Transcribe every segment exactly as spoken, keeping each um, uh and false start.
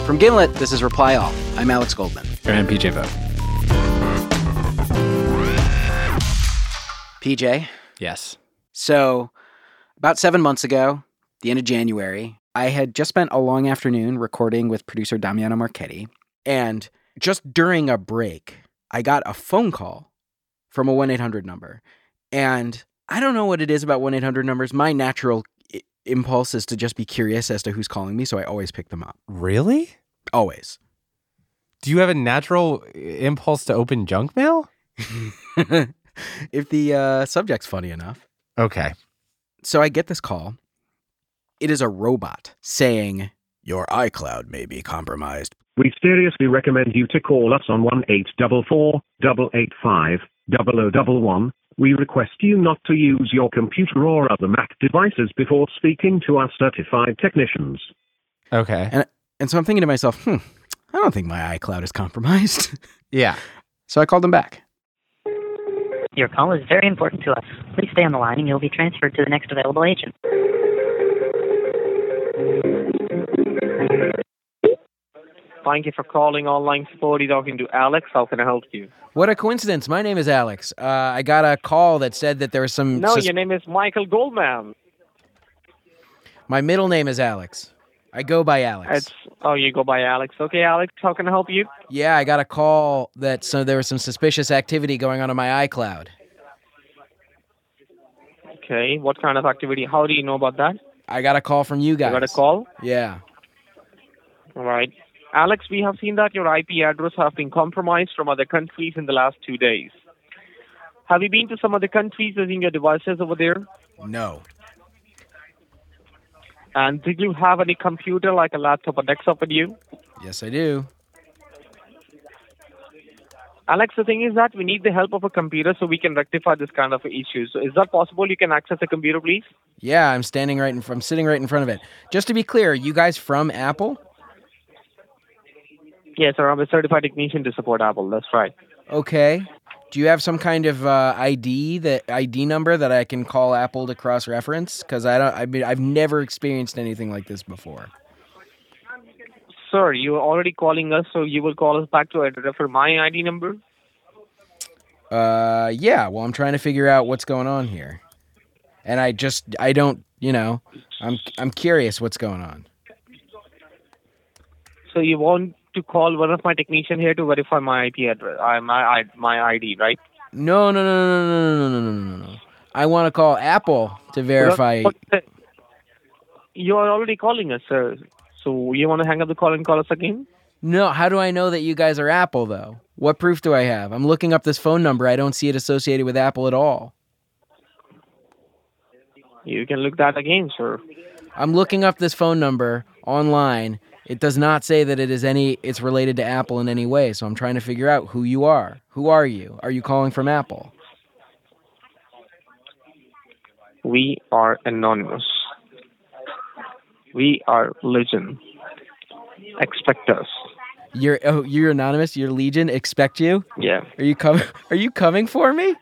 From Gimlet, this is Reply All. I'm Alex Goldman. And P J Vogt. P J? Yes. So, about seven months ago, the end of January, I had just spent a long afternoon recording with producer Damiano Marchetti, and just during a break, I got a phone call from a one eight hundred number. And I don't know what it is about one eight hundred numbers. My natural I- impulse is to just be curious as to who's calling me, so I always pick them up. Really? Always. Do you have a natural impulse to open junk mail? If the uh, subject's funny enough. Okay. So I get this call. It is a robot saying, "Your iCloud may be compromised. We seriously recommend you to call us on one eight four four, eight eight five, zero zero one one. We request you not to use your computer or other Mac devices before speaking to our certified technicians." Okay. And and so I'm thinking to myself, hmm, I don't think my iCloud is compromised. Yeah. So I called him back. Your call is very important to us. Please stay on the line and you'll be transferred to the next available agent. Thank you for calling online support. You're talking to Alex. How can I help you? What a coincidence. My name is Alex. Uh, I got a call that said that there was some... No, sus- your name is Michael Goldman. My middle name is Alex. I go by Alex. It's oh, you go by Alex. Okay, Alex, how can I help you? Yeah, I got a call that so there was some suspicious activity going on in my iCloud. Okay, what kind of activity? How do you know about that? I got a call from you guys. You got a call? Yeah. All right. Alex, we have seen that your I P address has been compromised from other countries in the last two days. Have you been to some other countries using your devices over there? No. And did you have any computer like a laptop or desktop with you? Yes, I do. Alex, the thing is that we need the help of a computer so we can rectify this kind of issues. So is that possible? You can access a computer, please? Yeah, I'm standing right in I'm sitting right in front of it. Just to be clear, you guys from Apple? Yes, sir. I'm a certified technician to support Apple. That's right. Okay. Do you have some kind of uh, I D that I D number that I can call Apple to cross-reference? Because I don't. I mean, I've never experienced anything like this before. Sir, you're already calling us, so you will call us back to refer my I D number? Uh, yeah. Well, I'm trying to figure out what's going on here, and I just I don't. You know, I'm I'm curious what's going on. So you want to call one of my technicians here to verify my I P address, uh, my I, my I D, right? No, no, no, no, no, no, no, no, no, no, no. I want to call Apple to verify. You are already calling us, sir. So you want to hang up the call and call us again? No, how do I know that you guys are Apple, though? What proof do I have? I'm looking up this phone number. I don't see it associated with Apple at all. You can look that again, sir. I'm looking up this phone number online. It does not say that it is any. It's related to Apple in any way, so I'm trying to figure out who you are. Who are you? Are you calling from Apple? We are anonymous. We are Legion. Expect us. You're oh, you're anonymous. You're Legion. Expect you. Yeah. Are you coming? Are you coming for me?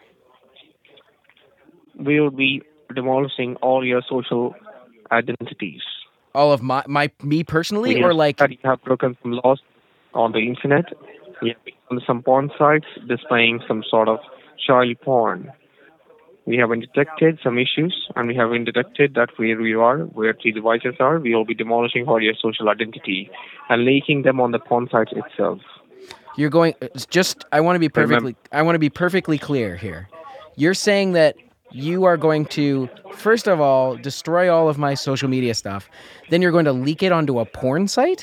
We will be demolishing all your social identities. All of my my me personally, We or have like that you have broken some laws on the internet. We have been on some porn sites displaying some sort of child porn. We have detected some issues, and we have detected that where we are, where the devices are, we will be demolishing all your social identity and leaking them on the porn sites itself. you're going. It's just I want to be perfectly. I want to be perfectly clear here. You're saying that you are going to, first of all, destroy all of my social media stuff. Then you're going to leak it onto a porn site?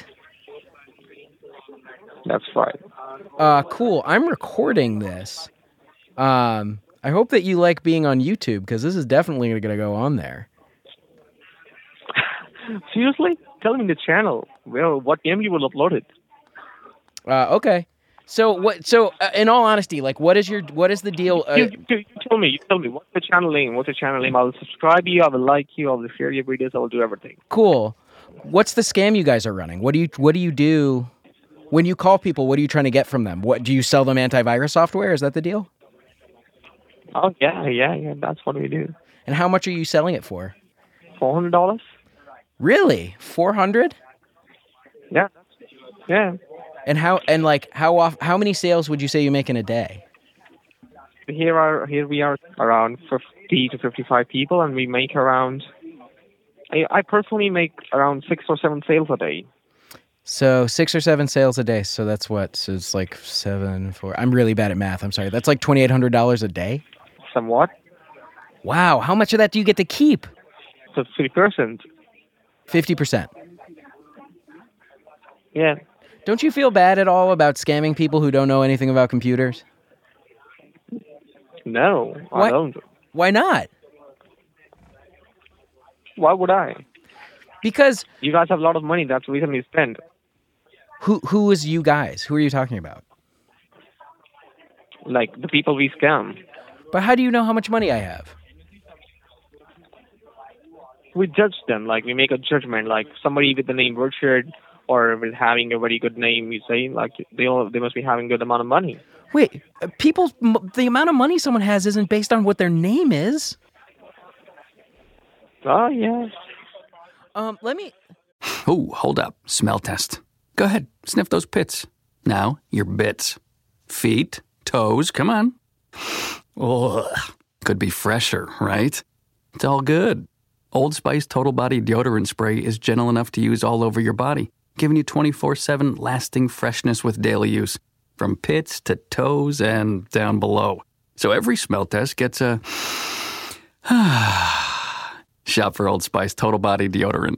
That's right. Uh, cool. I'm recording this. Um, I hope that you like being on YouTube, because this is definitely going to go on there. Seriously? Tell me the channel. Well, what game you will upload it? Uh, okay. So what? So uh, in all honesty, like, what is your what is the deal? Uh, you, you, you tell me. You tell me. What's the channel name? What's the channel name? I will subscribe you. I will like you. I will share your videos. I will do everything. Cool. What's the scam you guys are running? What do you What do you do when you call people? What are you trying to get from them? What do you sell them? Antivirus software? Is that the deal? Oh yeah, yeah, yeah. That's what we do. And how much are you selling it for? Four hundred dollars. Really? Four hundred? Yeah, Yeah. And how and like how off how many sales would you say you make in a day? Here are here we are around fifty to fifty-five people, and we make around. I, I personally make around six or seven sales a day. So six or seven sales a day. So that's what? So it's like seven, four. I'm really bad at math. I'm sorry. That's like twenty-eight hundred dollars a day? Somewhat. Wow. How much of that do you get to keep? So fifty percent. fifty percent. Yeah. Don't you feel bad at all about scamming people who don't know anything about computers? No, Why? I don't. Why not? Why would I? Because You guys have a lot of money. That's the reason we spend. who who is you guys? Who are you talking about? Like the people we scam. But how do you know how much money I have? We judge them. Like we make a judgment. Like somebody with the name Richard or with having a very good name, we say like they all they must be having a good amount of money. Wait, uh, people, m- the amount of money someone has isn't based on what their name is. Oh yeah. Um, let me. Oh, hold up. Smell test. Go ahead. Sniff those pits. Now, your bits. Feet, toes, come on. Ugh. Could be fresher, right? It's all good. Old Spice Total Body Deodorant Spray is gentle enough to use all over your body, giving you twenty-four seven lasting freshness with daily use, from pits to toes and down below. So every smell test gets a... Shop for Old Spice Total Body Deodorant.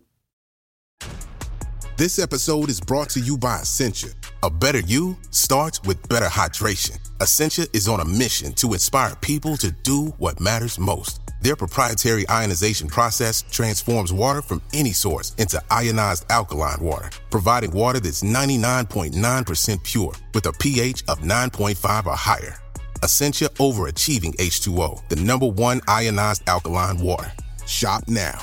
This episode is brought to you by Essentia. A better you starts with better hydration. Essentia is on a mission to inspire people to do what matters most. Their proprietary ionization process transforms water from any source into ionized alkaline water, providing water that's ninety-nine point nine percent pure with a pH of nine point five or higher. Essentia overachieving H two O, the number one ionized alkaline water. Shop now.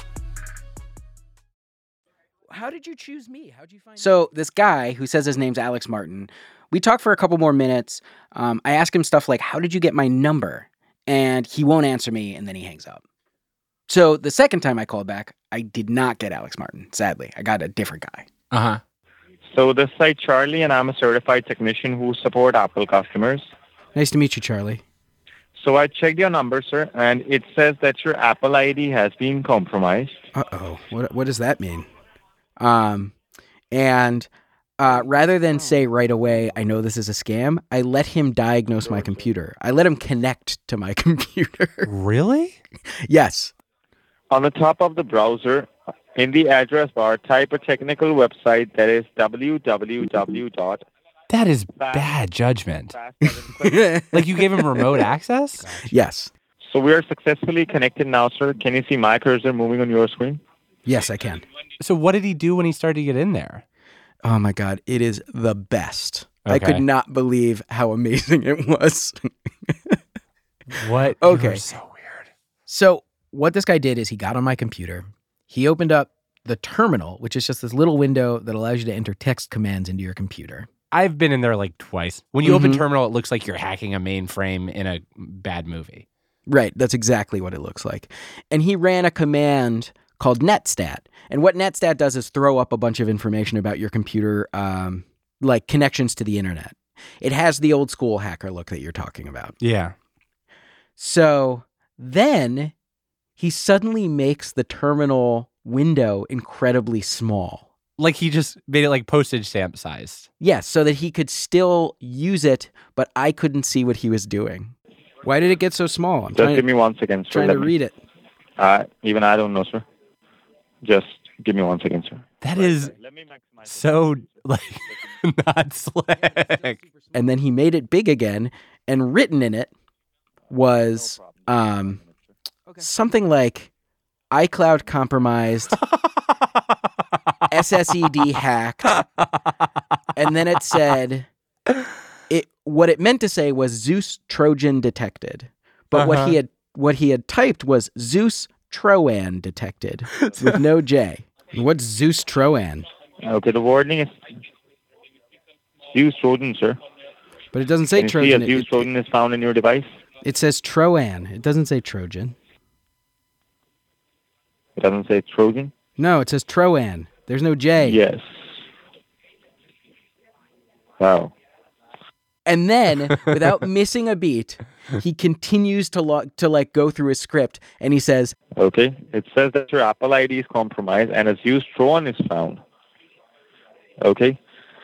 How did you choose me? How'd you find So this guy who says his name's Alex Martin, we talk for a couple more minutes. Um, I ask him stuff like, how did you get my number? And he won't answer me, and then he hangs up. So the second time I called back, I did not get Alex Martin, sadly. I got a different guy. Uh-huh. So this side Charlie, and I'm a certified technician who support Apple customers. Nice to meet you, Charlie. So I checked your number, sir, and it says that your Apple I D has been compromised. Uh-oh. What, what does that mean? Um, and uh, rather than say right away, I know this is a scam, I let him diagnose my computer. I let him connect to my computer. Really? Yes. On the top of the browser, in the address bar, type a technical website that is w w w dot That is bad judgment. Like you gave him remote access? Yes. So we are successfully connected now, sir. Can you see my cursor moving on your screen? Yes, I can. So what did he do when he started to get in there? Oh my God, it is the best. I Okay. could not believe how amazing it was. What? Okay. You're so weird. So what this guy did is he got on my computer. He opened up the terminal, which is just this little window that allows you to enter text commands into your computer. I've been in there like twice. When you open Mhm. terminal, it looks like you're hacking a mainframe in a bad movie. Right, that's exactly what it looks like. And he ran a command called netstat. And what netstat does is throw up a bunch of information about your computer, um, like connections to the internet. It has the old school hacker look that you're talking about. Yeah. So then he suddenly makes the terminal window incredibly small. Like he just made it like postage stamp sized. Yes, so that he could still use it, but I couldn't see what he was doing. Why did it get so small? I'm Just trying, give me one second, sir. trying Let to me- read it. Uh, even I don't know, sir. Just give me one second, sir. That is Let me maximize so like not slick. And then he made it big again, and written in it was um, something like iCloud compromised, S S E D hacked, and then it said it. What it meant to say was Zeus Trojan detected, but what Uh-huh. he had what he had typed was Zeus Troan detected with no J. What's Zeus Troan? Okay, the wording is Zeus Trojan, sir. But it doesn't say Can you see Trojan. a It, Zeus it, Trojan is found in your device? it says Troan. It doesn't say Trojan. It doesn't say Trojan? No, it says Troan. There's no J. Yes. Wow. And then, without missing a beat, he continues to lo- to like go through his script, and he says, Okay. It says that your Apple I D is compromised and its used phone is found. Okay.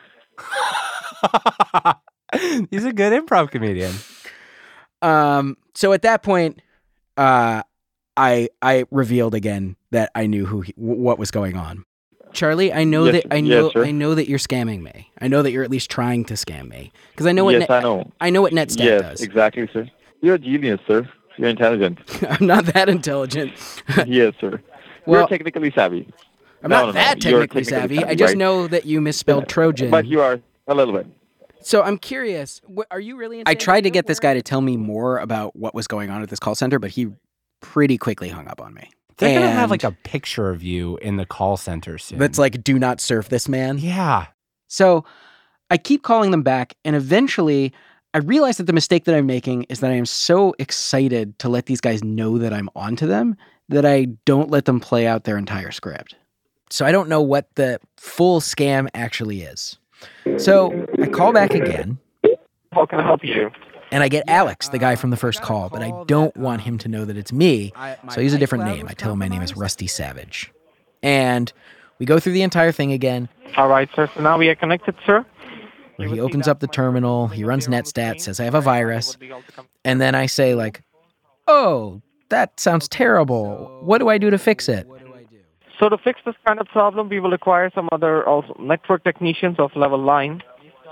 He's a good improv comedian. Um, so at that point, uh, I I revealed again that I knew who he, w- what was going on. Charlie, I know Yes, that I know yes, sir. I know that you're scamming me. I know that you're at least trying to scam me because I know what Yes, Net- I know. I know what NetStat Yes, does. exactly, sir. You're a genius, sir. You're intelligent. I'm not that intelligent. Yes, sir. Well, You're technically savvy. I'm No, not no, no. that You're technically savvy. savvy, I just right? know that you misspelled Trojan. But you are a little bit. So I'm curious. wh- Are you really? In I tried to get this guy to tell me more about what was going on at this call center, but he pretty quickly hung up on me. They're going to have And like a picture of you in the call center soon. That's like, do not surf this man. Yeah. So I keep calling them back, and eventually I realize that the mistake that I'm making is that I am so excited to let these guys know that I'm onto them that I don't let them play out their entire script. So I don't know what the full scam actually is. So I call back again. How can I help you? And I get Alex, the guy from the first call, but I don't want him to know that it's me, so I use a different name. I tell him my name is Rusty Savage. And we go through the entire thing again. All right, sir. So now we are connected, sir. Where he opens up the terminal, he runs NetStat, says I have a virus, and then I say like, oh, that sounds terrible. What do I do to fix it? So to fix this kind of problem, we will require some other also network technicians of level nine,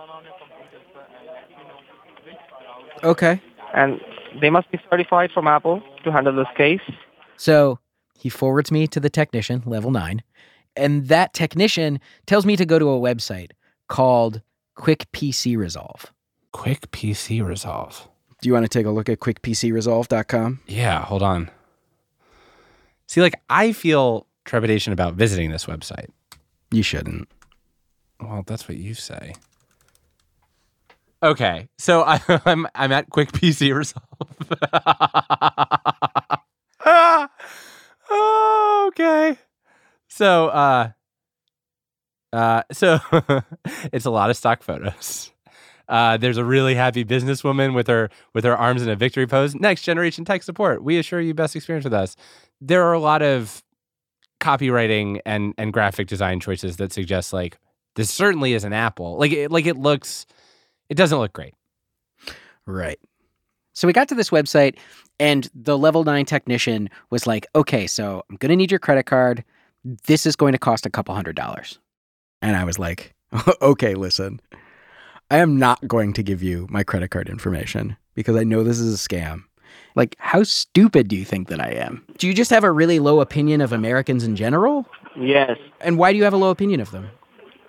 Okay. and they must be certified from Apple to handle this case. So he forwards me to the technician, level nine, and that technician tells me to go to a website called Quick P C Resolve. Quick P C Resolve. Do you want to take a look at quick p c resolve dot com? Yeah, hold on. See, like, I feel trepidation about visiting this website. You shouldn't. Well, that's what you say. Okay, so I, I'm I'm at Quick P C Resolve. Okay, so uh, uh, so it's a lot of stock photos. Uh, there's a really happy businesswoman with her with her arms in a victory pose. Next generation tech support. We assure you best experience with us. There are a lot of copywriting and and graphic design choices that suggest like this certainly is an Apple. Like it, like it looks. It doesn't look great. Right. So we got to this website, and the level nine technician was like, okay, so I'm going to need your credit card. This is going to cost a couple hundred dollars. And I was like, okay, listen, I am not going to give you my credit card information because I know this is a scam. Like, how stupid do you think that I am? Do you just have a really low opinion of Americans in general? Yes. And why do you have a low opinion of them?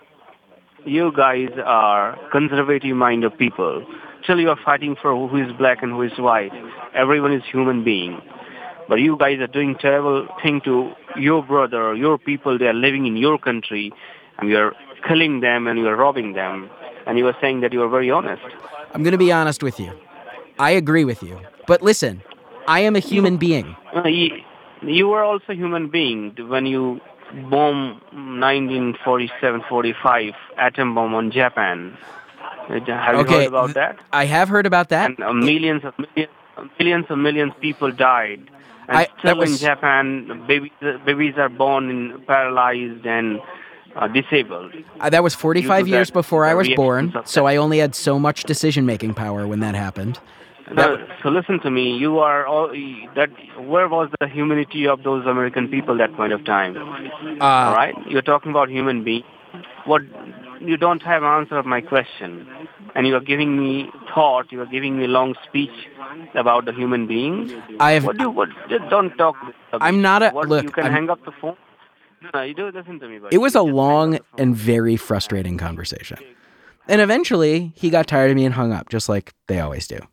You guys are conservative-minded people. Still, you are fighting for who is black and who is white. Everyone is human being. But you guys are doing terrible thing to your brother, your people. They are living in your country, and you are killing them and you are robbing them. And you are saying that you are very honest. I'm going to be honest with you. I agree with you. But listen, I am a human being. Uh, you, you are also a human being when you bomb nineteen forty-seven forty-five atom bomb on Japan. Have you Okay, heard about that? I have heard about that. And uh, millions of millions, millions of millions of people died. And I- that still was- in Japan, babies babies are born in paralyzed and uh, disabled. Uh, that was forty-five Due to years that, before I the was reactions born, of so I only had so much decision-making power when that happened. No, so listen to me. You are all that. Where was the humanity of those American people that point of time? Uh, all right, you're talking about human being. What you don't have answer of my question, and you are giving me thought. You are giving me long speech about the human being. I've- What do you? What? Just don't talk. I'm not a- What, look, You can I'm- hang up the phone. No, you do listen to me. Buddy. It was a You just hang long up the phone. and very frustrating conversation. And eventually, he got tired of me and hung up, just like they always do.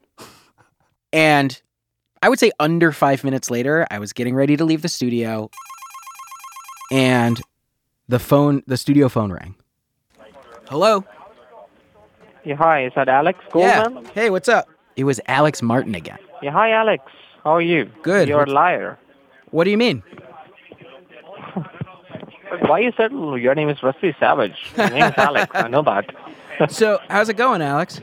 And I would say under five minutes later, I was getting ready to leave the studio, and the phone, the studio phone rang. Hello? Yeah, hi. Is that Alex Goldman? Yeah. Hey, what's up? It was Alex Martin again. Yeah, hi, Alex. How are you? Good. You're What's- a liar. What do you mean? Why you said your name is Rusty Savage? My name is Alex. I know that. So, how's it going, Alex?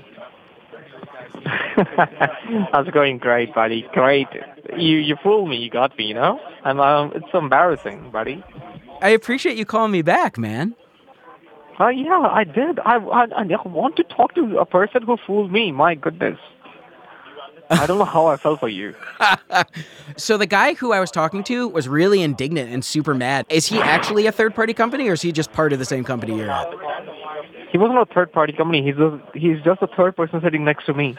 How's it going? Great, buddy. Great. You you fooled me. You got me. You know. I'm. Um, it's so embarrassing, buddy. I appreciate you calling me back, man. Oh uh, yeah, I did. I, I I want to talk to a person who fooled me. My goodness. I don't know how I felt for you. So the guy who I was talking to was really indignant and super mad. Is he actually a third-party company, or is he just part of the same company you're at? He wasn't a third-party company. He's just, he's just a third person sitting next to me.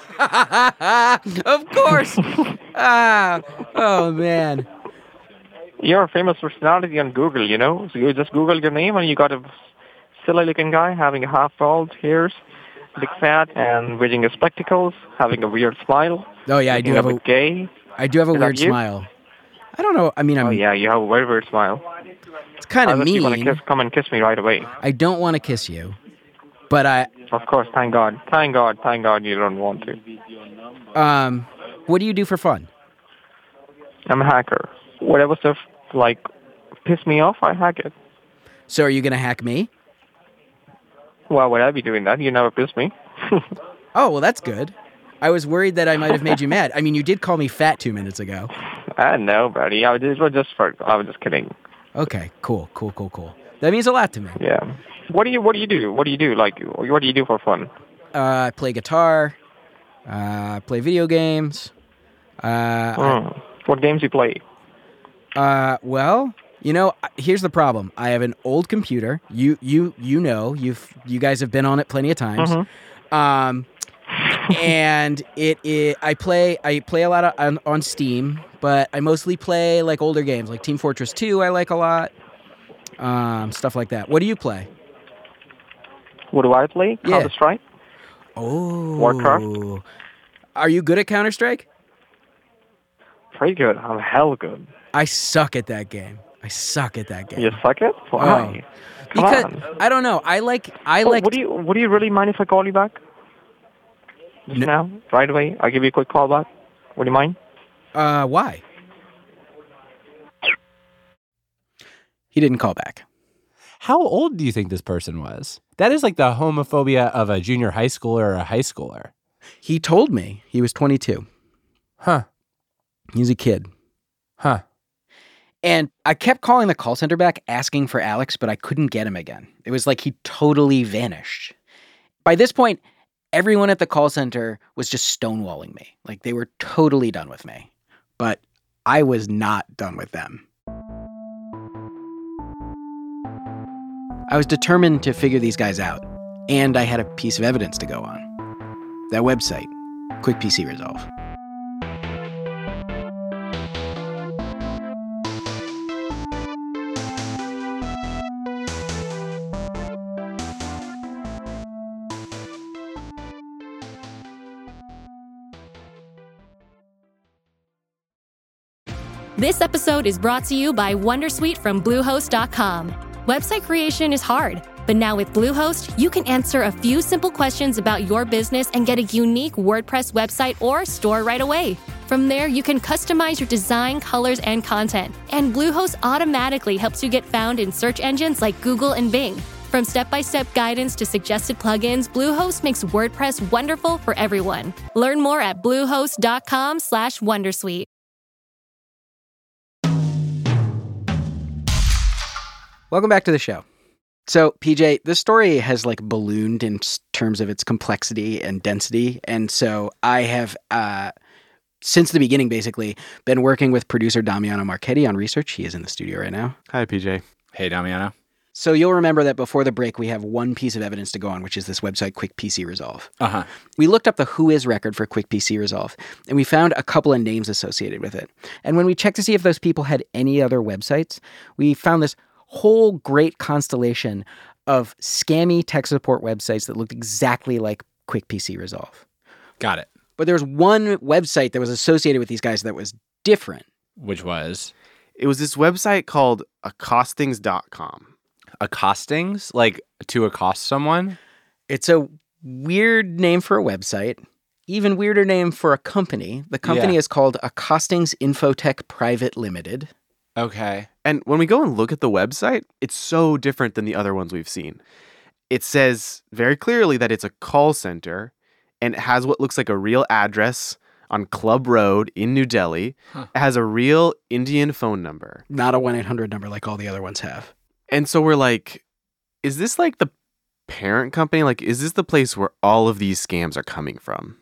Of course. ah, oh, man. You're a famous personality on Google, you know? So you just Google your name, and you got a silly-looking guy having half-bald hairs, big fat, and wearing spectacles, having a weird smile. Oh yeah, I do have a, a gay. I do have a Is weird that you? smile. I don't know. I mean, I'm. Oh yeah, you have a very weird smile. It's kind of mean. You want to kiss? Come and kiss me right away. I don't want to kiss you, but I. Of course, thank God, thank God, thank God, you don't want to. Um, what do you do for fun? I'm a hacker. Whatever stuff like piss me off, I hack it. So are you gonna hack me? Why would I be doing that? You never piss me. Oh, well, that's good. I was worried that I might have made you mad. I mean, you did call me fat two minutes ago. I know, buddy. I was just, just for, I was just kidding. Okay, cool, cool, cool, cool. That means a lot to me. Yeah. What do you What do you do? What do you do? Like, what do you do for fun? Uh, I play guitar. Uh, play video games. Uh, mm. I, what games you play? Uh, well. You know, here's the problem. I have an old computer. You, you, you know, you've, you guys have been on it plenty of times. Mm-hmm. Um, and it, it, I play, I play a lot of, on, on Steam, but I mostly play like older games, like Team Fortress two. I like a lot, um, stuff like that. What do you play? What do I play? Yeah. Counter Strike. Oh, Warcraft. Are you good at Counter Strike? Pretty good. I'm hell good. I suck at that game. I suck at that game. You suck at? Why? Oh. Because on. I don't know. I like. I oh, like. Would you Would you really mind if I call you back? Just no. now, right away. I'll give you a quick call back. Would you mind? Uh, why? He didn't call back. How old do you think this person was? That is like the homophobia of a junior high schooler or a high schooler. He told me he was twenty-two. Huh. He's a kid. Huh. And I kept calling the call center back asking for Alex, but I couldn't get him again. It was like he totally vanished. By this point, everyone at the call center was just stonewalling me. Like they were totally done with me. But I was not done with them. I was determined to figure these guys out, and I had a piece of evidence to go on. That website, Quick P C Resolve. This episode is brought to you by Wondersuite from Bluehost dot com. Website creation is hard, but now with Bluehost, you can answer a few simple questions about your business and get a unique WordPress website or store right away. From there, you can customize your design, colors, and content. And Bluehost automatically helps you get found in search engines like Google and Bing. From step-by-step guidance to suggested plugins, Bluehost makes WordPress wonderful for everyone. Learn more at bluehost dot com slash wondersuite. Welcome back to the show. So, P J, this story has like ballooned in terms of its complexity and density. And so I have, uh, since the beginning, basically, been working with producer Damiano Marchetti on research. He is in the studio right now. Hi, P J. Hey, Damiano. So you'll remember that before the break, we have one piece of evidence to go on, which is this website, Quick P C Resolve. Uh-huh. We looked up the Whois record for Quick P C Resolve, and we found a couple of names associated with it. And when we checked to see if those people had any other websites, we found this whole great constellation of scammy tech support websites that looked exactly like Quick P C Resolve. Got it. But there was one website that was associated with these guys that was different. Which was? It was this website called accostings dot com. Accostings? Like to accost someone? It's a weird name for a website. Even weirder name for a company. The company Yeah. is called Accostings Infotech Private Limited. Okay. And when we go and look at the website, it's so different than the other ones we've seen. it says very clearly that it's a call center, and it has what looks like a real address on Club Road in New Delhi. Huh. It has a real Indian phone number. Not a one eight hundred number like all the other ones have. And so we're like, is this like the parent company? Like, is this the place where all of these scams are coming from?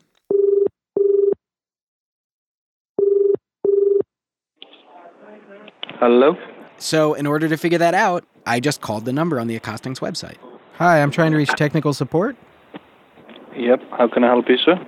Hello? So in order to figure that out, I just called the number on the Accostings website. Hi, I'm trying to reach technical support. Yep, how can I help you, sir?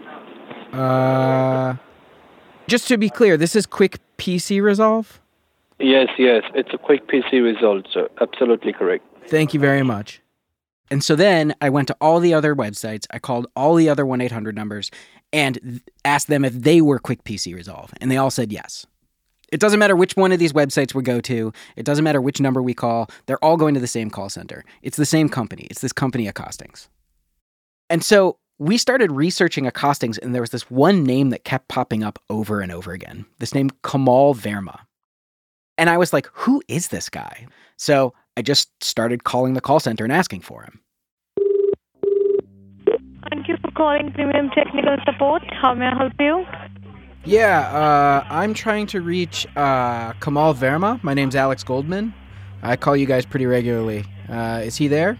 Uh, just to be clear, this is Quick P C Resolve? Yes, yes, it's a Quick P C Resolve, sir. Absolutely correct. Thank you very much. And so then I went to all the other websites, I called all the other one eight hundred numbers, and th- asked them if they were Quick P C Resolve, and they all said yes. It doesn't matter which one of these websites we go to. It doesn't matter which number we call. They're all going to the same call center. It's the same company. It's this company, Accostings. And so we started researching Accostings, and there was this one name that kept popping up over and over again. This name, Kamal Verma. And I was like, who is this guy? So I just started calling the call center and asking for him. Thank you for calling Premium Technical Support. How may I help you? Yeah, uh, I'm trying to reach uh, Kamal Verma. My name's Alex Goldman. I call you guys pretty regularly. Uh, is he there?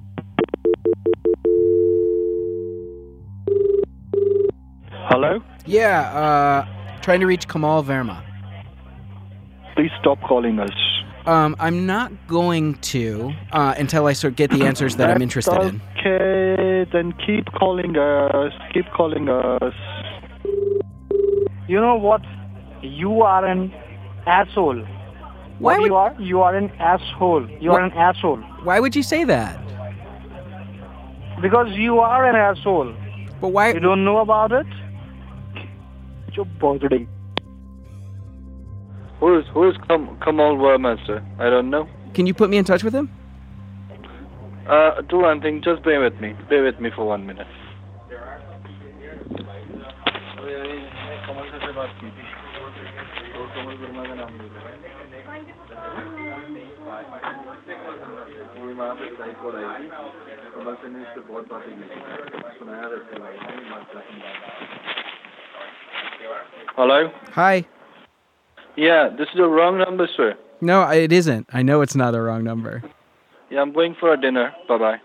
Hello? Yeah, uh, trying to reach Kamal Verma. Please stop calling us. Um, I'm not going to uh, until I sort of get the answers that I'm interested okay, in. Okay, then keep calling us. Keep calling us. You know what? You are an asshole. Why what would... you are? You are an asshole. You what? are an asshole. Why would you say that? Because you are an asshole. But why? You don't know about it? You're bothering. Who is who is Kam- Kamal Verma, sir? I don't know. Can you put me in touch with him? Uh, do one thing. Just bear with me. Bear with me for one minute. Hello? Hi. Yeah, this is the wrong number, sir. No, it isn't. I know it's not a wrong number. Yeah, I'm going for a dinner. Bye-bye.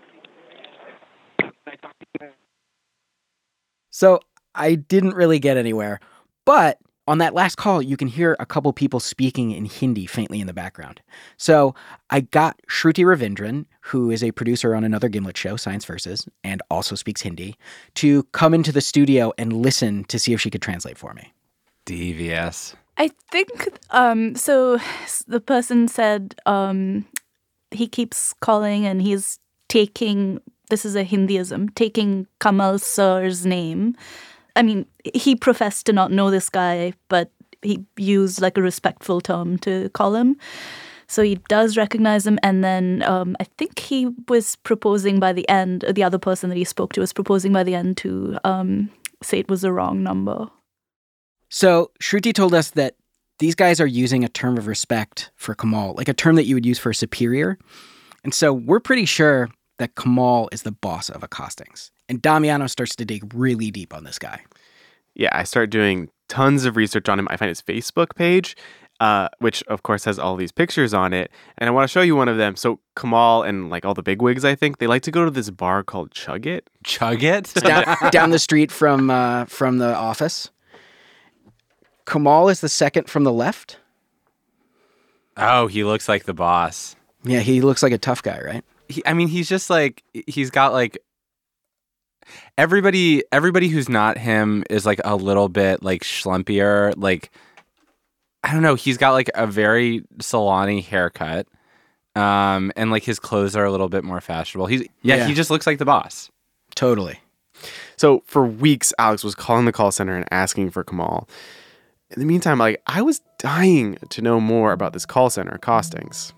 So I didn't really get anywhere. But on that last call, you can hear a couple people speaking in Hindi faintly in the background. So I got Shruti Ravindran, who is a producer on another Gimlet show, Science Versus, and also speaks Hindi, to come into the studio and listen to see if she could translate for me. Devious. I think, um, so the person said um, he keeps calling and he's taking, this is a Hindiism, taking Kamal Sir's name. I mean, he professed to not know this guy, but he used like a respectful term to call him. So he does recognize him. And then um, I think he was proposing by the end, the other person that he spoke to was proposing by the end to um, say it was the wrong number. So Shruti told us that these guys are using a term of respect for Kamal, like a term that you would use for a superior. And so we're pretty sure that Kamal is the boss of Accostings. And Damiano starts to dig really deep on this guy. Yeah, I start doing tons of research on him. I find his Facebook page, uh, which of course has all these pictures on it. And I want to show you one of them. So Kamal and like all the bigwigs, I think, they like to go to this bar called Chug It. Chug It? down, down the street from uh, from the office. Kamal is the second from the left. Oh, he looks like the boss. Yeah, he looks like a tough guy, right? He, I mean, he's just like, he's got like, everybody, everybody who's not him is like a little bit like schlumpier. Like, I don't know, he's got like a very salon-y haircut. Um, and like his clothes are a little bit more fashionable. He's, yeah, Yeah. he just looks like the boss. Totally. So for weeks, Alex was calling the call center and asking for Kamal. In the meantime, like I was dying to know more about this call center, Accostings.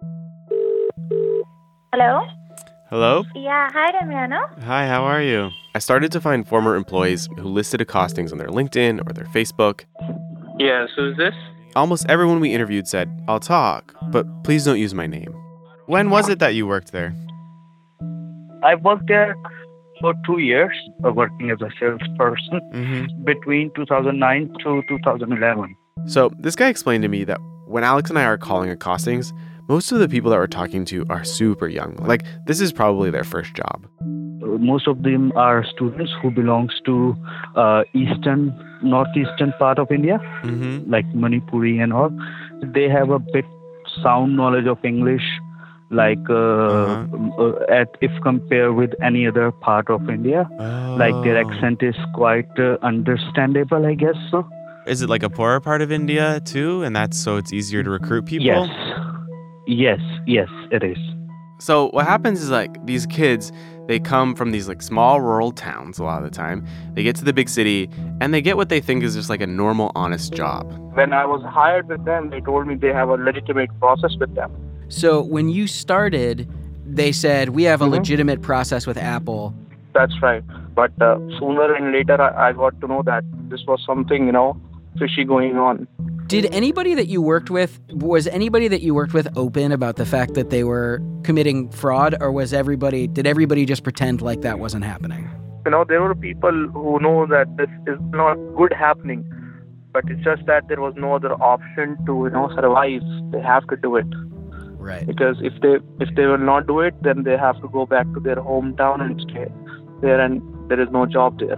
Hello? Hello? Yeah, hi, Damiano. Hi, how are you? I started to find former employees who listed Accostings on their LinkedIn or their Facebook. Yes, who's this? Almost everyone we interviewed said, I'll talk, but please don't use my name. When was it that you worked there? I worked there for two years, uh, working as a salesperson Mm-hmm. between two thousand nine to two thousand eleven. So this guy explained to me that when Alex and I are calling accostings, most of the people that we're talking to are super young. Like, this is probably their first job. Uh, most of them are students who belongs to uh, eastern, northeastern part of India, Mm-hmm. like Manipuri and all. They have a bit sound knowledge of English, like uh, Uh-huh. uh, at if compared with any other part of India. Like their Oh. accent is quite uh, understandable, I guess so. Is it like a poorer part of India too? And that's so it's easier to recruit people? Yes. Yes, yes, it is. So what happens is like these kids, they come from these like small rural towns a lot of the time. They get to the big city and they get what they think is just like a normal, honest job. When I was hired with them, they told me they have a legitimate process with them. So when you started, they said, we have a Mhm. legitimate process with Apple. That's right. But uh, sooner and later, I, I got to know that this was something, you know, fishy going on. Did anybody that you worked with, was anybody that you worked with open about the fact that they were committing fraud, or was everybody, did everybody just pretend like that wasn't happening? You know, there were people who know that this is not good happening, but it's just that there was no other option to, you know, survive. They have to do it. Right. Because if they if they will not do it, then they have to go back to their hometown and stay there, and there is no job there.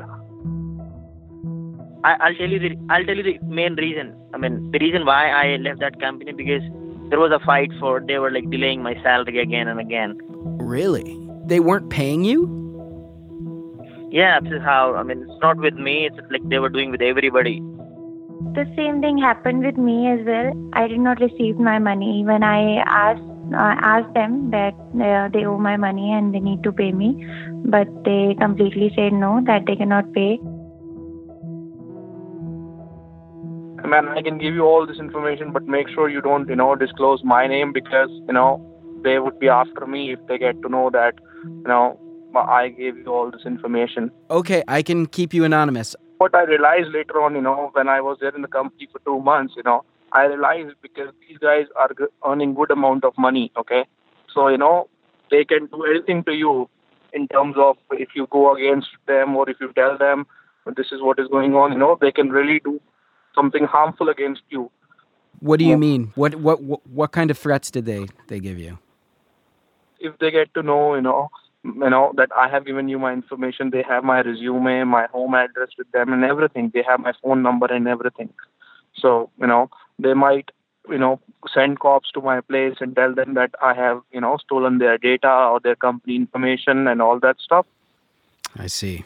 I, I'll tell you the I'll tell you the main reason. I mean, the reason why I left that company, because there was a fight for they were like delaying my salary again and again. Really? They weren't paying you? Yeah, this is how. I mean, it's not with me. It's like they were doing with everybody. The same thing happened with me as well. I did not receive my money when I asked uh, asked them that uh, they owe my money and they need to pay me, but they completely said no, that they cannot pay. Man, I can give you all this information, but make sure you don't, you know, disclose my name, because, you know, they would be after me if they get to know that, you know, I gave you all this information. Okay, I can keep you anonymous. What I realized later on, you know, when I was there in the company for two months, you know, I realized because these guys are g- earning good amount of money, okay? So, you know, they can do anything to you in terms of if you go against them or if you tell them this is what is going on, you know, they can really do something harmful against you. What do you mean? What what what, what kind of threats did they, they give you? If they get to know, you know, you know, that I have given you my information, they have my resume, my home address with them and everything. They have my phone number and everything. So, you know, they might, you know, send cops to my place and tell them that I have, you know, stolen their data or their company information and all that stuff. I see.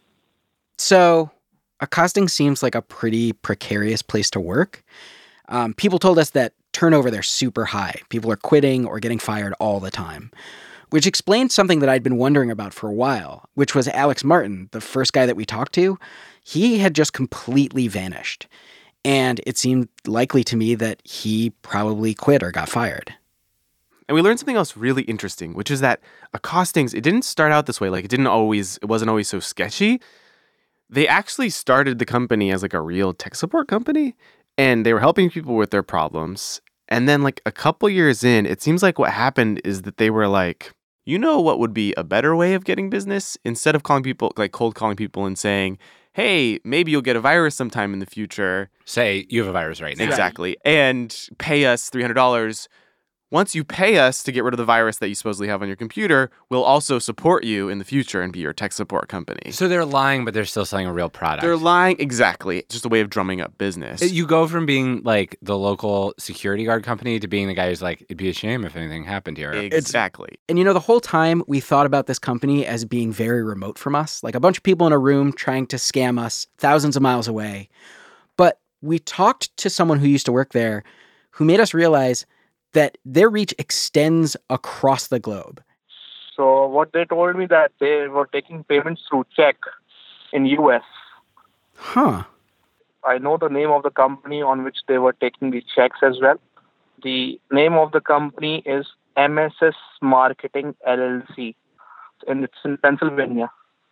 So, accosting seems like a pretty precarious place to work. Um, people told us that turnover there super high. People are quitting or getting fired all the time, which explains something that I'd been wondering about for a while, which was Alex Martin, the first guy that we talked to. He had just completely vanished. And it seemed likely to me that he probably quit or got fired. And we learned something else really interesting, which is that accostings, it didn't start out this way. Like, it didn't always, it wasn't always so sketchy. They actually started the company as like a real tech support company, and they were helping people with their problems. And then like a couple years in, it seems like what happened is that they were like, you know what would be a better way of getting business? Instead of calling people, like cold calling people and saying, hey, maybe you'll get a virus sometime in the future. Say you have a virus right now. Exactly. And pay us three hundred dollars. Once you pay us to get rid of the virus that you supposedly have on your computer, we'll also support you in the future and be your tech support company. So they're lying, but they're still selling a real product. They're lying. Exactly. It's just a way of drumming up business. You go from being like the local security guard company to being the guy who's like, it'd be a shame if anything happened here. Exactly. And you know, the whole time we thought about this company as being very remote from us, like a bunch of people in a room trying to scam us thousands of miles away. But we talked to someone who used to work there who made us realize that their reach extends across the globe. So what they told me that they were taking payments through check in U S. Huh. I know the name of the company on which they were taking the checks as well. The name of the company is M S S Marketing L L C, and it's in Pennsylvania.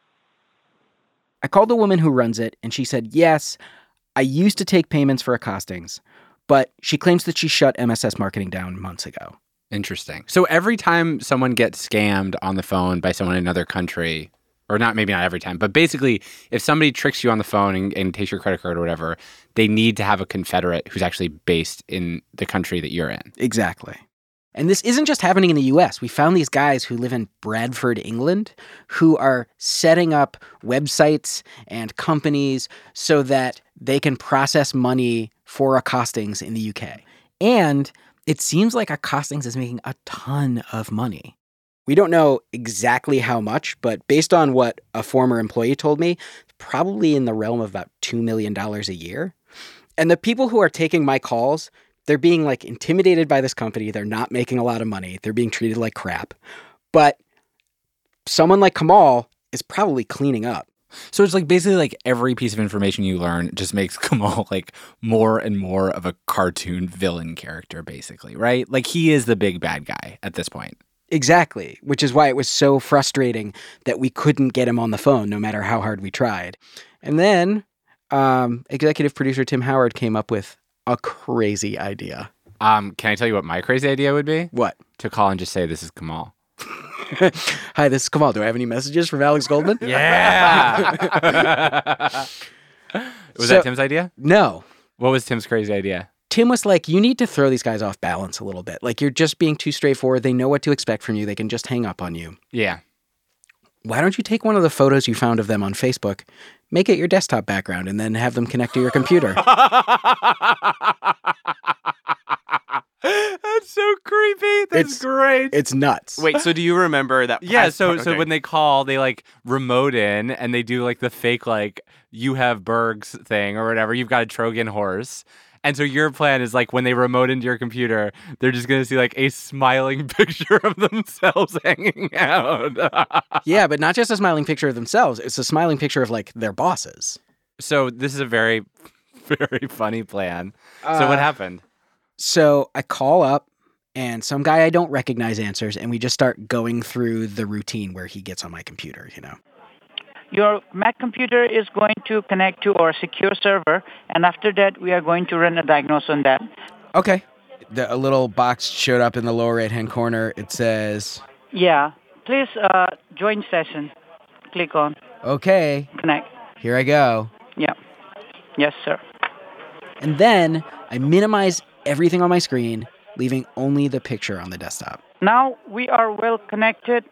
I called the woman who runs it, and she said, yes, I used to take payments for accostings, but she claims that she shut M S S Marketing down months ago. Interesting. So every time someone gets scammed on the phone by someone in another country, or not, maybe not every time, but basically if somebody tricks you on the phone and, and takes your credit card or whatever, they need to have a confederate who's actually based in the country that you're in. Exactly. And this isn't just happening in the U S. We found these guys who live in Bradford, England, who are setting up websites and companies so that they can process money for Accostings in the U K. And it seems like Accostings is making a ton of money. We don't know exactly how much, but based on what a former employee told me, probably in the realm of about two million dollars a year. And the people who are taking my calls, they're being like intimidated by this company. They're not making a lot of money. They're being treated like crap. But someone like Kamal is probably cleaning up. So it's like basically like every piece of information you learn just makes Kamal like more and more of a cartoon villain character, basically, right? Like he is the big bad guy at this point. Exactly, which is why it was so frustrating that we couldn't get him on the phone no matter how hard we tried. And then um, executive producer Tim Howard came up with a crazy idea. Um, can I tell you what my crazy idea would be? What? To call and just say, this is Kamal. Hi, this is Kamal. Do I have any messages from Alex Goldman? Yeah. Was So- that Tim's idea? No. What was Tim's crazy idea? Tim was like, you need to throw these guys off balance a little bit. Like, you're just being too straightforward. They know what to expect from you. They can just hang up on you. Yeah. Why don't you take one of the photos you found of them on Facebook, make it your desktop background, and then have them connect to your computer? That's so creepy. That's It's- great. It's nuts. Wait, so do you remember that? Yeah, I- so so okay. when they call, they like remote in and they do like the fake like you have Berg's thing or whatever. You've got a Trojan horse. And so your plan is like when they remote into your computer, they're just going to see like a smiling picture of themselves hanging out. Yeah, but not just a smiling picture of themselves. It's a smiling picture of like their bosses. So this is a very, very funny plan. So what Uh, happened? So I call up and some guy I don't recognize answers, and we just start going through the routine where he gets on my computer, you know. Your Mac computer is going to connect to our secure server, and after that, we are going to run a diagnosis on that. Okay. The, a little box showed up in the lower right-hand corner. It says, Yeah. Please uh, join session. Click on okay, connect. here I go. Yeah. Yes, sir. And then I minimize everything on my screen, leaving only the picture on the desktop. Now we are well connected.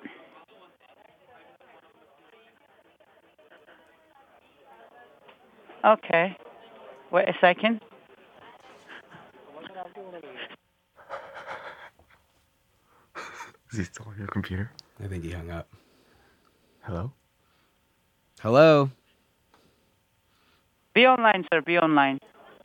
Okay. Wait a second. Is he still on your computer? I think he hung up. Hello? Hello? Be online, sir. Be online.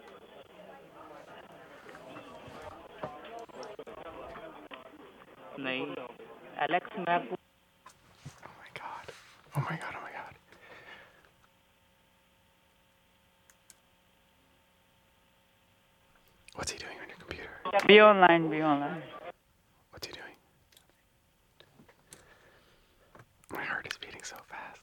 नहीं Alex मैं आपको Oh my god, oh my god. What's he doing on your computer? Be online. Be online. What's he doing? My heart is beating so fast.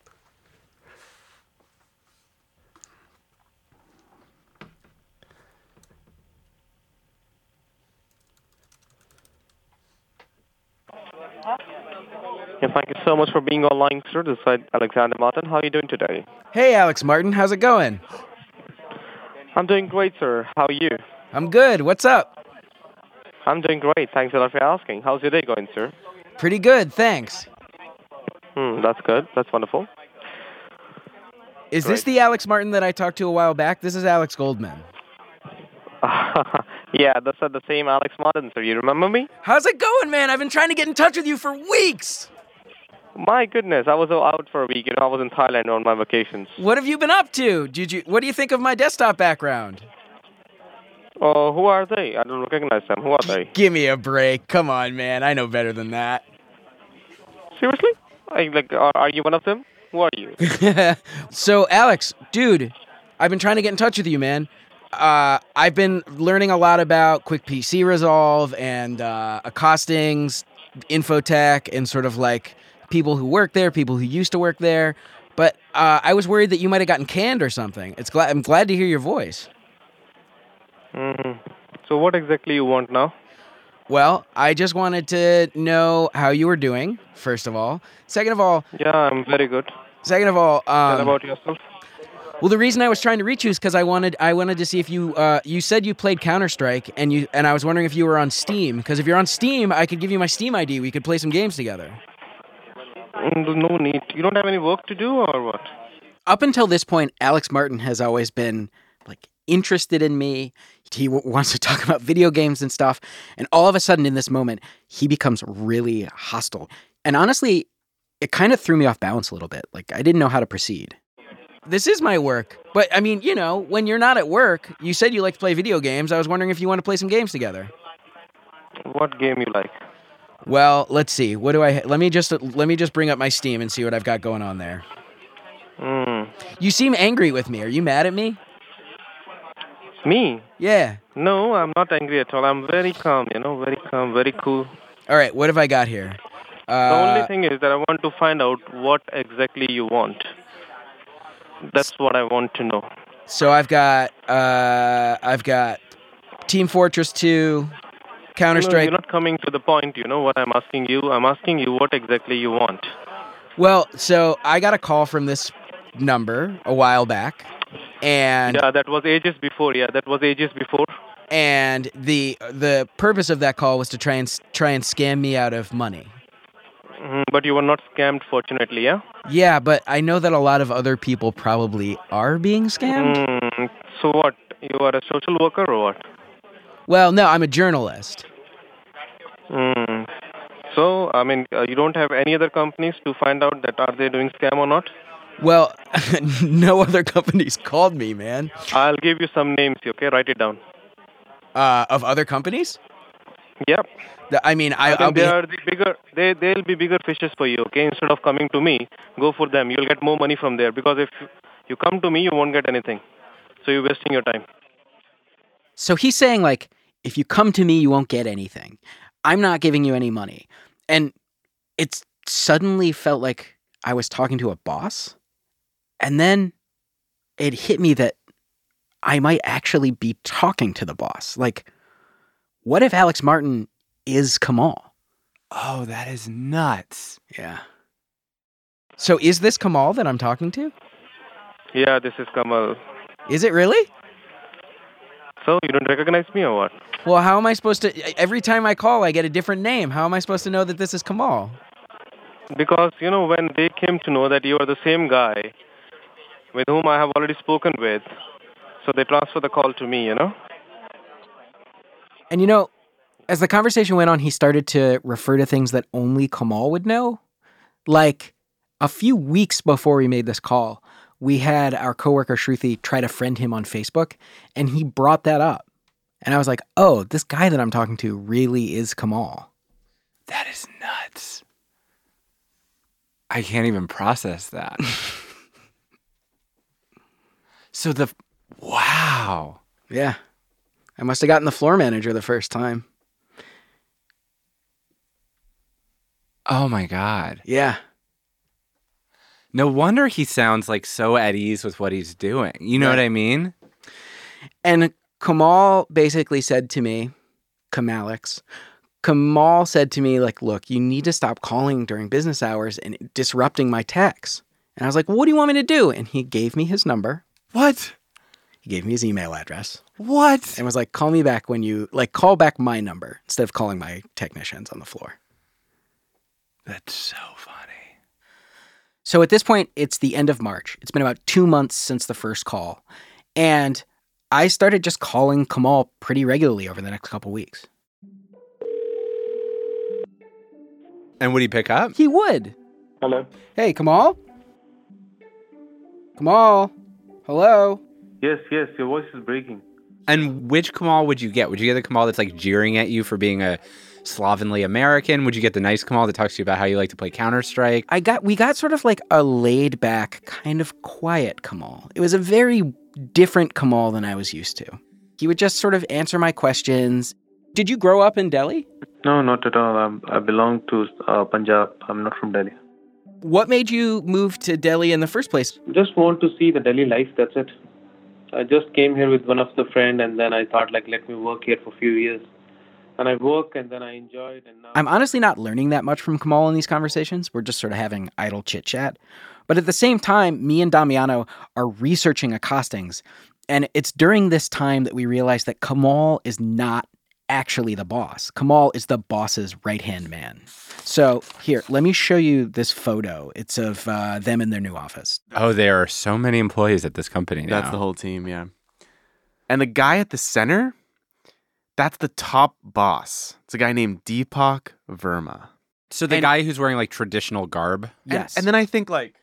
Yeah, thank you so much for being online, sir. This is Alexander Martin. How are you doing today? Hey, Alex Martin, how's it going? I'm doing great, sir. How are you? I'm good. What's up? I'm doing great. Thanks a lot for asking. How's your day going, sir? Pretty good, thanks. Hmm, that's good. That's wonderful. Is this the Alex Martin that I talked to a while back? This is Alex Goldman. Yeah, that's uh, the same Alex Martin, sir. You remember me? How's it going, man? I've been trying to get in touch with you for weeks. My goodness, I was out for a week. You know, I was in Thailand on my vacations. What have you been up to? Did you? What do you think of my desktop background? Oh, who are they? I don't recognize them. Who are they? Give me a break. Come on, man. I know better than that. Seriously? I, like, are, are you one of them? Who are you? So, Alex, dude, I've been trying to get in touch with you, man. Uh, I've been learning a lot about Quick P C Resolve and uh, Accostings, Infotech, and sort of like people who work there, people who used to work there. But uh, I was worried that you might have gotten canned or something. It's glad I'm glad to hear your voice. Mm-hmm. So what exactly you want now? Well, I just wanted to know how you were doing, first of all. Second of all... Yeah, I'm very good. Second of all... Um, Tell about yourself. Well, the reason I was trying to reach you is because I wanted I wanted to see if you... Uh, you said you played Counter-Strike, and you and I was wondering if you were on Steam. Because if you're on Steam, I could give you my Steam I D. We could play some games together. No need. You don't have any work to do, or what? Up until this point, Alex Martin has always been, like, interested in me. He w- wants to talk about video games and stuff. And all of a sudden, in this moment, he becomes really hostile. And honestly, it kind of threw me off balance a little bit. Like, I didn't know how to proceed. This is my work. But, I mean, you know, when you're not at work, you said you like to play video games. I was wondering if you want to play some games together. What game you like? Well, let's see. What do I... Let me just let me just bring up my Steam and see what I've got going on there. Mm. You seem angry with me. Are you mad at me? Me? Yeah. No, I'm not angry at all. I'm very calm, you know, very calm, very cool. All right, what have I got here? Uh, the only thing is that I want to find out what exactly you want. That's what I want to know. So I've got uh, I've got Team Fortress two, Counter-Strike. No, you're not coming to the point, you know what I'm asking you. I'm asking you what exactly you want. Well, so I got a call from this number a while back, and yeah, that was ages before. Yeah, that was ages before. And the the purpose of that call was to try and try and scam me out of money. Mm, but you were not scammed, fortunately, yeah? Yeah, but I know that a lot of other people probably are being scammed. Mm, so what? You are a social worker or what? Well, no, I'm a journalist. Mm. So, I mean, uh, you don't have any other companies to find out that are they doing scam or not? Well, no other companies called me, man. I'll give you some names, okay? Write it down. Uh, of other companies? Yep. The, I mean, I, I think I'll they be... are the bigger. They they'll be bigger fishes for you. Okay, instead of coming to me, go for them. You'll get more money from there. Because if you come to me, you won't get anything. So you're wasting your time. So he's saying, like, if you come to me, you won't get anything. I'm not giving you any money. And it suddenly felt like I was talking to a boss. And then it hit me that I might actually be talking to the boss. Like, what if Alex Martin is Kamal? Oh, that is nuts. Yeah. So is this Kamal that I'm talking to? Yeah, this is Kamal. Is it really? So you don't recognize me or what? Well, how am I supposed to... Every time I call, I get a different name. How am I supposed to know that this is Kamal? Because, you know, when they came to know that you are the same guy with whom I have already spoken with, so they transfer the call to me, you know? And, you know, as the conversation went on, he started to refer to things that only Kamal would know. Like, a few weeks before we made this call, we had our coworker Shruti try to friend him on Facebook, and he brought that up. And I was like, oh, this guy that I'm talking to really is Kamal. That is nuts. I can't even process that. So the... Wow. Yeah. I must have gotten the floor manager the first time. Oh my God. Yeah. No wonder he sounds like so at ease with what he's doing. You know Right. what I mean? And Kamal basically said to me, Kamalix, Kamal said to me, like, look, you need to stop calling during business hours and disrupting my texts. And I was like, well, what do you want me to do? And he gave me his number. What? He gave me his email address. What? And was like, call me back when you, like, call back my number instead of calling my technicians on the floor. That's so funny. So at this point, it's the end of March. It's been about two months since the first call. And I started just calling Kamal pretty regularly over the next couple weeks. And would he pick up? He would. Hello. Hey, Kamal? Kamal? Hello? Yes, yes, your voice is breaking. And which Kamal would you get? Would you get the Kamal that's like jeering at you for being a slovenly American? Would you get the nice Kamal that talks to you about how you like to play Counter-Strike? I got we got sort of like a laid back, kind of quiet Kamal. It was a very different Kamal than I was used to. He would just sort of answer my questions. Did you grow up in Delhi? No, not at all. I'm, I belong to uh, Punjab. I'm not from Delhi. What made you move to Delhi in the first place? Just want to see the Delhi life, that's it. I just came here with one of the friend and then I thought like let me work here for a few years and I work and then I enjoy it. And now I'm honestly not learning that much from Kamal in these conversations. We're just sort of having idle chit-chat. But at the same time, me and Damiano are researching accostings. And it's during this time that we realize that Kamal is not actually the boss. Kamal is the boss's right-hand man. So here, let me show you this photo. It's of uh, them in their new office. Oh, there are so many employees at this company now. That's the whole team, yeah. And the guy at the center, that's the top boss. It's a guy named Deepak Verma. So the And- guy who's wearing like traditional garb. And- And, then I think like,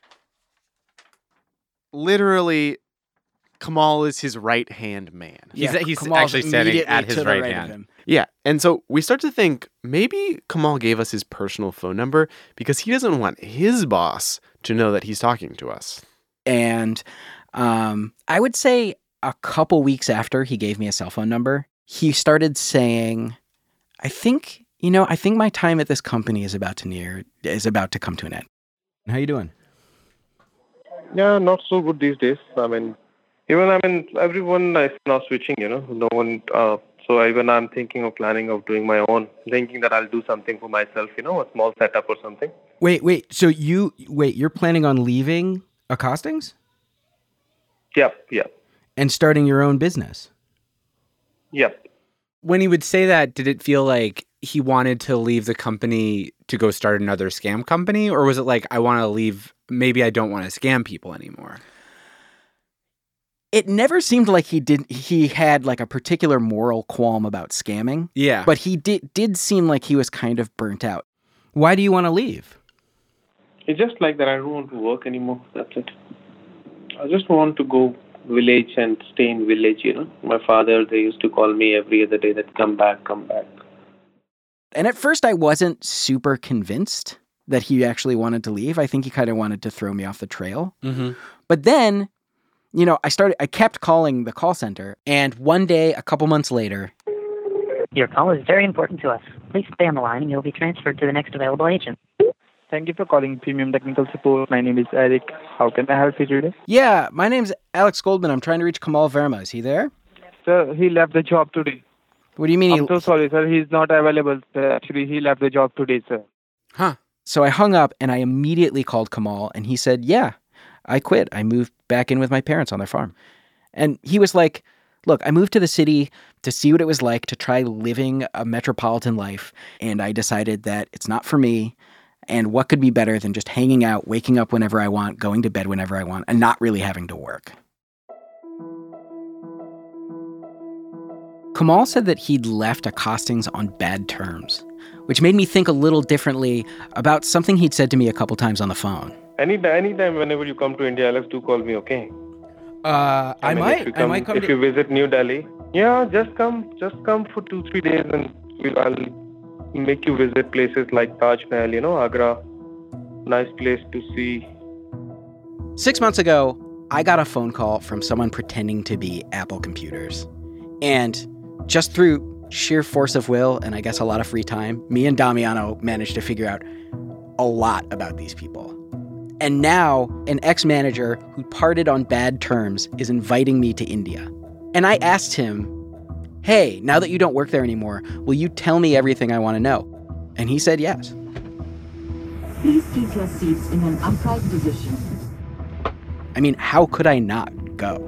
literally, Kamal is his right-hand man. He's- Yeah, he's Kamal's actually standing at immediately his to the right right of hand. him. Yeah, and so we start to think maybe Kamal gave us his personal phone number because he doesn't want his boss to know that he's talking to us. And um, I would say a couple weeks after he gave me a cell phone number, he started saying, I think, you know, I think my time at this company is about to near, is about to come to an end. How you doing? Yeah, not so good these days. I mean, even, I mean, everyone is now switching, you know, no one, uh, so even I'm thinking of planning of doing my own, thinking that I'll do something for myself, you know, a small setup or something. Wait, wait, so you, wait, you're planning on leaving Accostings? Yep, yep, And starting your own business? yep. When he would say that, did it feel like he wanted to leave the company to go start another scam company? Or was it like, I want to leave, maybe I don't want to scam people anymore? It never seemed like he did. He had like a particular moral qualm about scamming. Yeah. But he did did seem like he was kind of burnt out. Why do you want to leave? It's just like that I don't want to work anymore. That's it. I just want to go village and stay in village, you know. My father, they used to call me every other day that come back, come back. And at first I wasn't super convinced that he actually wanted to leave. I think he kind of wanted to throw me off the trail. Mm-hmm. But then, you know, I started, I kept calling the call center. And one day, a couple months later, Your call is very important to us. Please stay on the line and you'll be transferred to the next available agent. Thank you for calling Premium Technical Support. My name is Eric. How can I help you today? yeah, my name's Alex Goldman. I'm trying to reach Kamal Verma. Is he there? Sir, he left the job today. What do you mean? I'm so sorry, sir. He's not available. Sir. Actually, he left the job today, sir. Huh. So I hung up and I immediately called Kamal and he said, yeah, I quit. I moved back in with my parents on their farm. And he was like, look, I moved to the city to see what it was like to try living a metropolitan life. And I decided that it's not for me. And what could be better than just hanging out, waking up whenever I want, going to bed whenever I want, and not really having to work? Kamal said that he'd left Accostings on bad terms, which made me think a little differently about something he'd said to me a couple times on the phone. Any anytime, whenever you come to India, Alex, do call me, okay? Uh, I, mean, might. If you I come, might come. if to... you visit New Delhi, yeah, just come, just come for two, three days, and we'll, I'll make you visit places like Taj Mahal, you know, Agra, nice place to see. Six months ago, I got a phone call from someone pretending to be Apple Computers. And just through sheer force of will and I guess a lot of free time, me and Damiano managed to figure out a lot about these people. And now an ex-manager who parted on bad terms is inviting me to India. And I asked him, hey, now that you don't work there anymore, will you tell me everything I want to know? And he said yes. Please keep your seats in an upright position. I mean, how could I not go?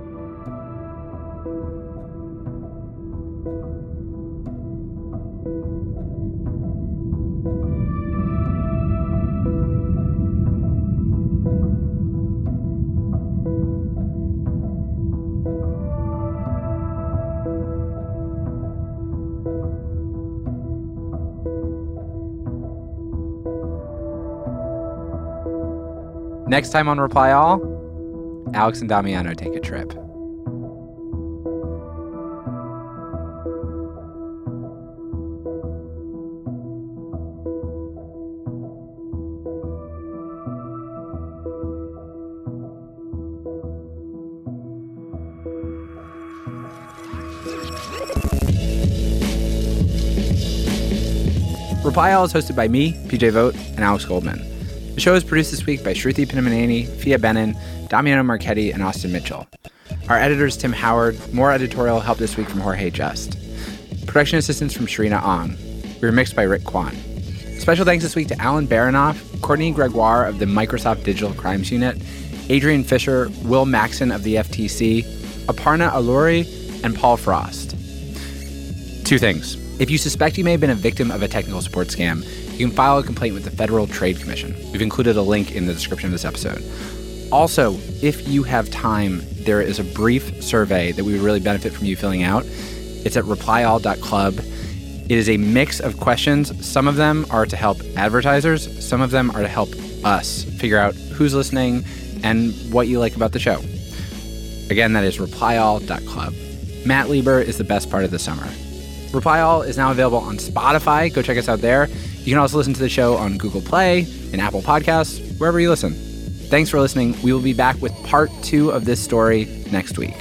Next time on Reply All, Alex and Damiano take a trip. Reply All is hosted by me, P J Vogt, and Alex Goldman. The show is produced this week by Shruti Pinamaneni, Fia Benin, Damiano Marchetti, and Austin Mitchell. Our editor is Tim Howard. More editorial help this week from Jorge Just. Production assistance from Sharina Ong. We were mixed by Rick Kwan. Special thanks this week to Alan Baronoff, Courtney Gregoire of the Microsoft Digital Crimes Unit, Adrian Fisher, Will Maxon of the F T C, Aparna Alluri, and Paul Frost. Two things. If you suspect you may have been a victim of a technical support scam, you can file a complaint with the Federal Trade Commission. We've included a link in the description of this episode. Also, if you have time, there is a brief survey that we would really benefit from you filling out. It's at reply all dot club. It is a mix of questions. Some of them are to help advertisers. Some of them are to help us figure out who's listening and what you like about the show. Again, that is reply all dot club. Matt Lieber is the best part of the summer. Reply All is now available on Spotify. Go check us out there. You can also listen to the show on Google Play and Apple Podcasts, wherever you listen. Thanks for listening. We will be back with part two of this story next week.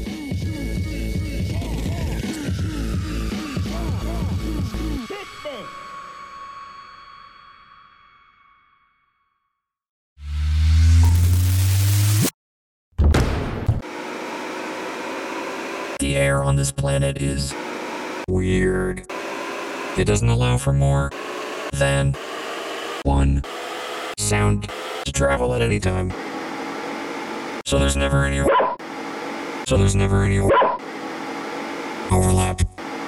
The air on this planet is weird. It doesn't allow for more than one sound to travel at any time. So there's never any So there's never any overlap.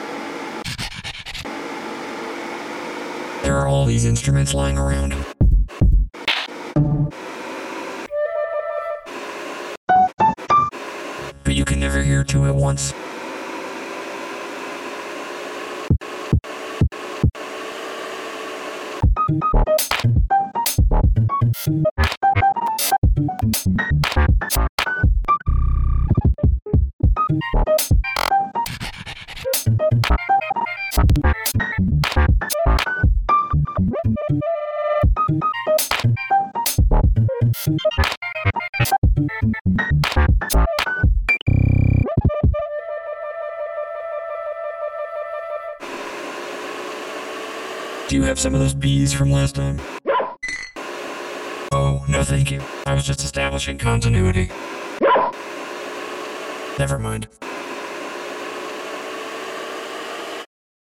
There are all these instruments lying around. But you can never hear two at once. Do you have some of those bees from last time? Oh, no thank you. I was just establishing continuity. Never mind.